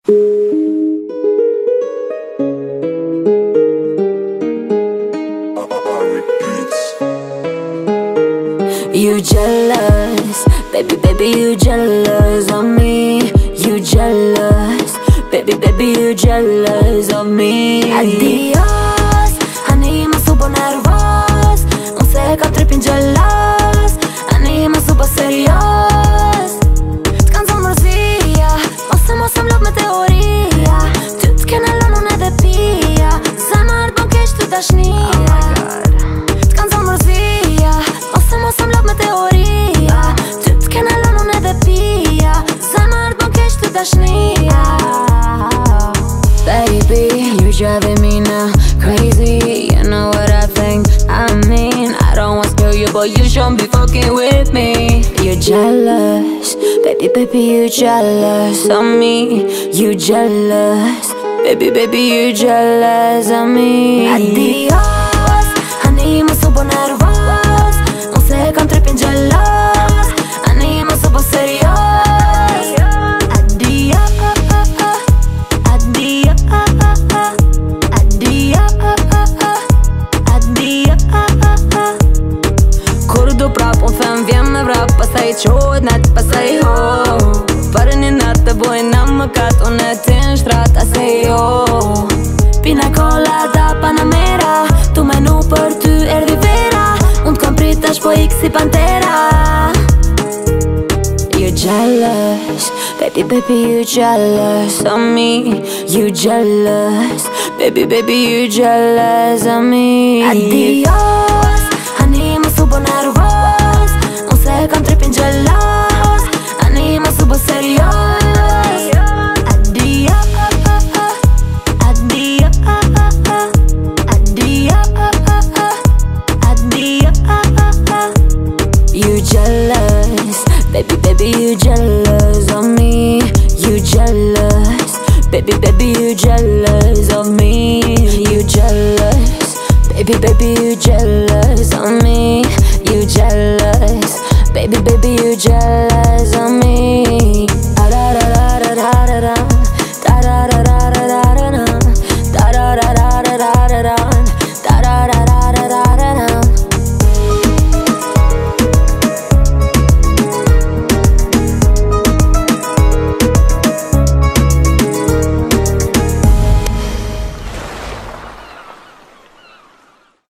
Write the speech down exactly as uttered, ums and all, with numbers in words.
You jealous, baby, baby, you jealous of me. You jealous, baby, baby, you jealous of me. Adios, anima super nervos. Unë se kam tripin jealous, anima super serios. T'kan zonë mërzia, ose mos em lop me teoria. Ty t'kene lënë unë edhe pia, zemër t'bën keq të dashnia. T'kan zonë mërzia, ose mos em lop me teoria. Ty t'kene lënë unë edhe pia, zemër t'bën keq të dashnia. Baby, you're driving me now crazy. You know what I think, I mean I don't want to scare you, but you shouldn't be fucking with me. You're jealous, baby, baby, you jealous of me. You jealous, baby, baby, you jealous of me. Adios, anima super nervos. Unë se kam tripin jealous, anima super serios. Pastaj qohet nat, pastaj ho. Për një natë të bojnë në mëkat, unë e ti në shtrat, ase jo. Pina colada, Panamera, tu menu për ty erdi vera. Unë t'kom prit tash po ik si pantera. You're jealous, baby, baby, you jealous of me. You jealous, baby, baby, you jealous of me. Adios, anima super nervos. Kam tripin jealous, anima super serios. Addio, addio, addio, addio. You jealous, baby, baby, you jealous of me. You jealous, baby, baby, you jealous of me. You jealous, baby, baby, you jealous of me. You jealous, baby, baby,